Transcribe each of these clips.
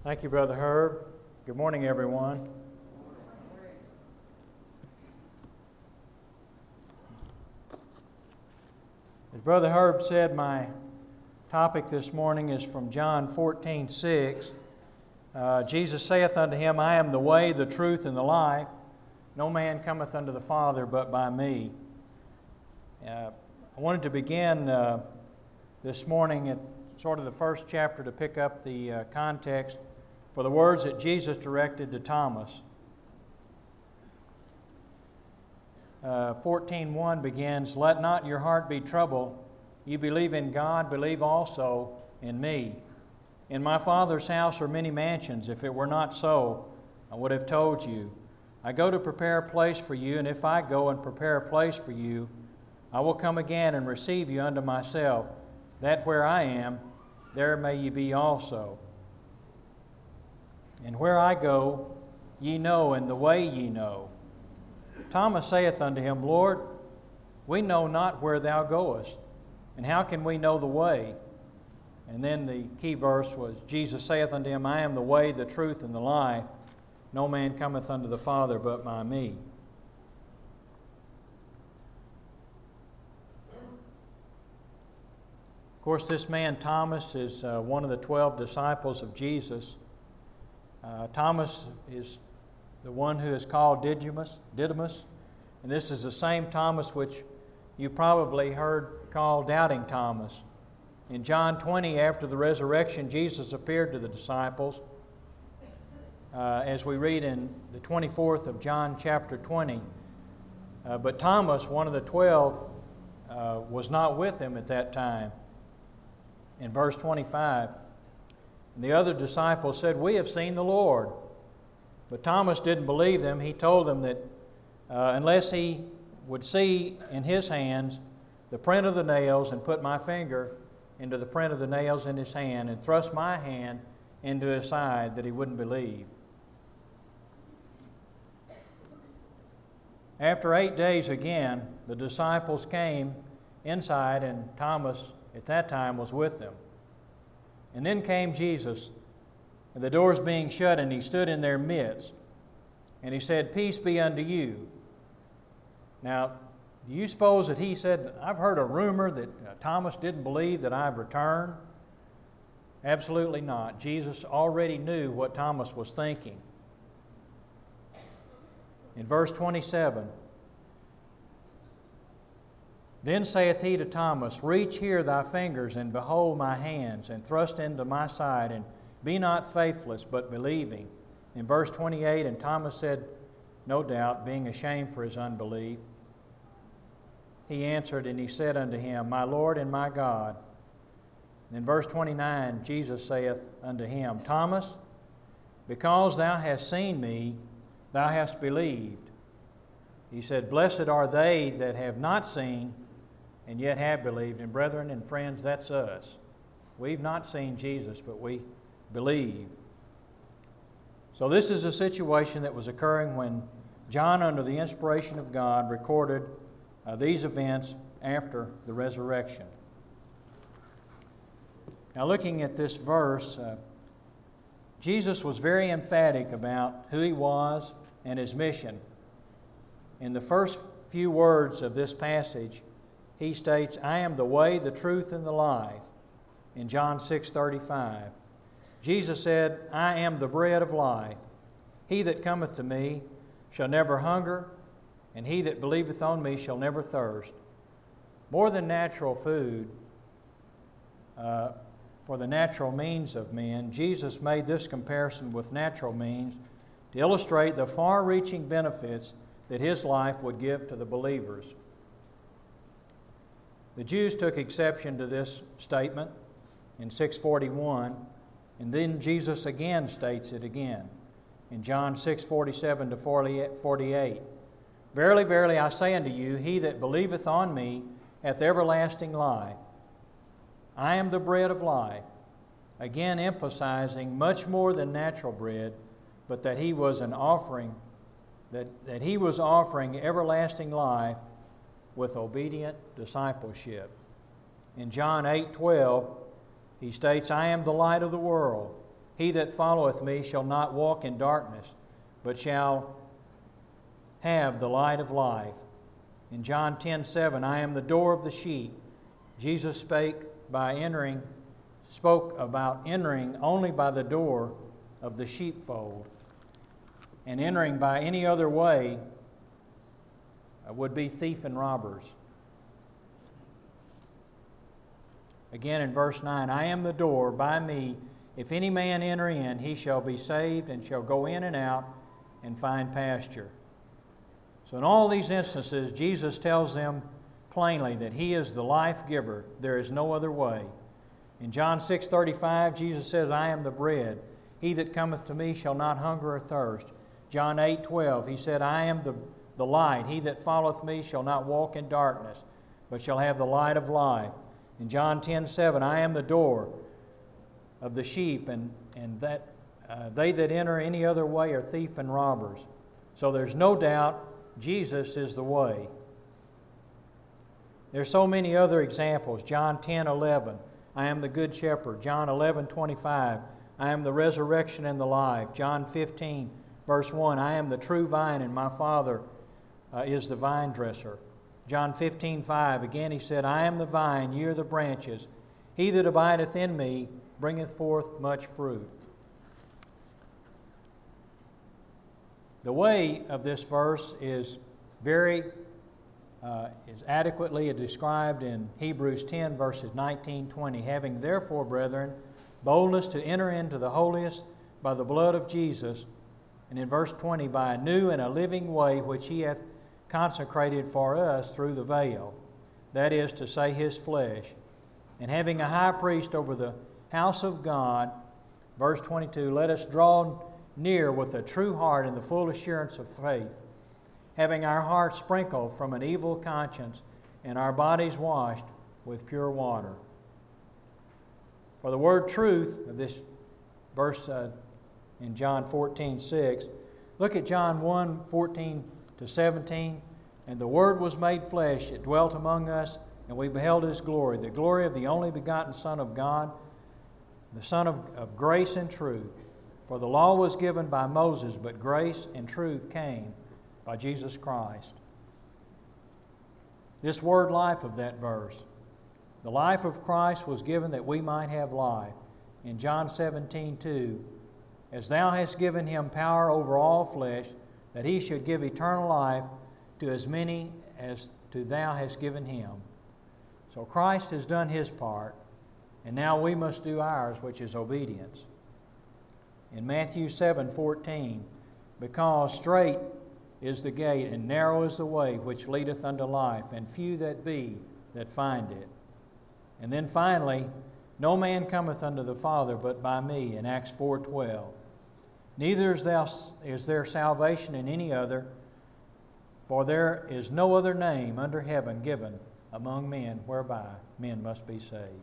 Thank you, Brother Herb. Good morning, everyone. As Brother Herb said, my topic this morning is from John 14:6. Jesus saith unto him, I am the way, the truth, and the life. No man cometh unto the Father but by me. I wanted to begin this morning at sort of the first chapter to pick up the context for the words that Jesus directed to Thomas. 14:1 begins, Let not your heart be troubled. You believe in God, believe also in me. In my Father's house are many mansions. If it were not so, I would have told you. I go to prepare a place for you, and if I go and prepare a place for you, I will come again and receive you unto myself, that where I am, there may ye be also. And where I go, ye know, and the way ye know. Thomas saith unto him, Lord, we know not where thou goest, and how can we know the way? And then the key verse was, Jesus saith unto him, I am the way, the truth, and the life. No man cometh unto the Father but by me. Of course, this man Thomas is one of the 12 disciples of Jesus. Thomas is the one who is called Didymus, and this is the same Thomas which you probably heard called Doubting Thomas. In John 20, after the resurrection, Jesus appeared to the disciples, as we read in the 24th of John chapter 20. But Thomas, one of the 12, was not with him at that time. In verse 25, the other disciples said, We have seen the Lord. But Thomas didn't believe them. He told them that unless he would see in his hands the print of the nails and put my finger into the print of the nails in his hand and thrust my hand into his side, that he wouldn't believe. After 8 days again, the disciples came inside, and Thomas at that time was with them. And then came Jesus, and the doors being shut, and he stood in their midst. And he said, Peace be unto you. Now, do you suppose that he said, I've heard a rumor that Thomas didn't believe that I've returned? Absolutely not. Jesus already knew what Thomas was thinking. In verse 27, Then saith he to Thomas, Reach here thy fingers, and behold my hands, and thrust into my side, and be not faithless, but believing. In verse 28, And Thomas said, no doubt, being ashamed for his unbelief, he answered, and he said unto him, My Lord and my God. And in verse 29, Jesus saith unto him, Thomas, because thou hast seen me, thou hast believed. He said, Blessed are they that have not seen, and yet have believed. And brethren and friends, that's us. We've not seen Jesus, but we believe. So this is a situation that was occurring when John, under the inspiration of God, recorded these events after the resurrection. Now, looking at this verse, Jesus was very emphatic about who he was and his mission. In the first few words of this passage, he states, I am the way, the truth, and the life, in John 6:35. Jesus said, I am the bread of life. He that cometh to me shall never hunger, and he that believeth on me shall never thirst. More than natural food, for the natural means of men, Jesus made this comparison with natural means to illustrate the far-reaching benefits that his life would give to the believers. The Jews took exception to this statement in 6:41, and then Jesus again states it again in John 6:47 to 48. Verily, verily, I say unto you, he that believeth on me hath everlasting life. I am the bread of life. Again emphasizing much more than natural bread, but that he was an offering, that he was offering everlasting life with obedient discipleship. In John 8:12, he states, I am the light of the world. He that followeth me shall not walk in darkness, but shall have the light of life. In John 10:7, I am the door of the sheep. Jesus spoke about entering only by the door of the sheepfold. And entering by any other way would be thief and robbers. Again in verse 9, I am the door, by me, if any man enter in, he shall be saved and shall go in and out and find pasture. So in all these instances, Jesus tells them plainly that He is the life giver. There is no other way. In John 6:35, Jesus says, I am the bread. He that cometh to me shall not hunger or thirst. John 8:12, He said, I am the light. He that followeth me shall not walk in darkness, but shall have the light of life. In John 10:7, I am the door of the sheep, and that they that enter any other way are thief and robbers. So there's no doubt Jesus is the way. There's so many other examples. John 10:11, I am the good shepherd. John 11:25, I am the resurrection and the life. John 15, verse 1, I am the true vine, and my Father is the vine dresser. John 15:5, again He said, I am the vine, ye are the branches. He that abideth in me bringeth forth much fruit. The way of this verse is adequately described in Hebrews 10, verses 19-20. Having therefore, brethren, boldness to enter into the holiest by the blood of Jesus, and in verse 20, by a new and a living way which He hath consecrated for us through the veil, that is to say, His flesh. And having a high priest over the house of God, verse 22, let us draw near with a true heart in the full assurance of faith, having our hearts sprinkled from an evil conscience and our bodies washed with pure water. For the word truth of this verse in John 14:6, look at John 1:14-17, and the Word was made flesh, it dwelt among us, and we beheld His glory, the glory of the only begotten Son of God, the Son of grace and truth. For the law was given by Moses, but grace and truth came by Jesus Christ. This word life of that verse, the life of Christ was given that we might have life. In John 17:2, as thou hast given Him power over all flesh, that He should give eternal life to as many as to thou hast given Him. So Christ has done His part, and now we must do ours, which is obedience. In Matthew 7:14, because strait is the gate, and narrow is the way which leadeth unto life, and few that be that find it. And then finally, no man cometh unto the Father but by me, in Acts 4:12. Neither is there salvation in any other, for there is no other name under heaven given among men whereby men must be saved.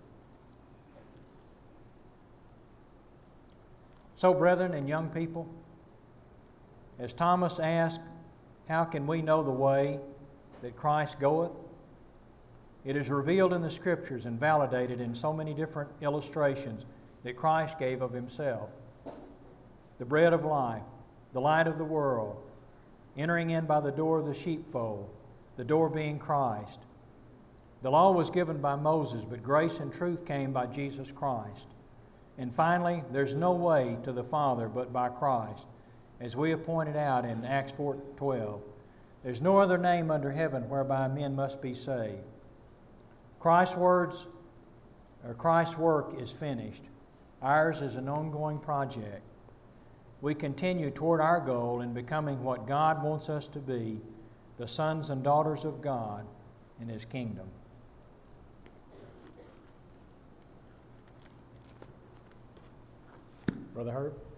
So, brethren and young people, as Thomas asked, how can we know the way that Christ goeth? It is revealed in the Scriptures and validated in so many different illustrations that Christ gave of Himself. The bread of life, the light of the world, entering in by the door of the sheepfold, the door being Christ. The law was given by Moses, but grace and truth came by Jesus Christ. And finally, there's no way to the Father but by Christ, as we have pointed out in Acts 4:12. There's no other name under heaven whereby men must be saved. Christ's work is finished. Ours is an ongoing project. We continue toward our goal in becoming what God wants us to be, the sons and daughters of God in His kingdom. Brother Herb?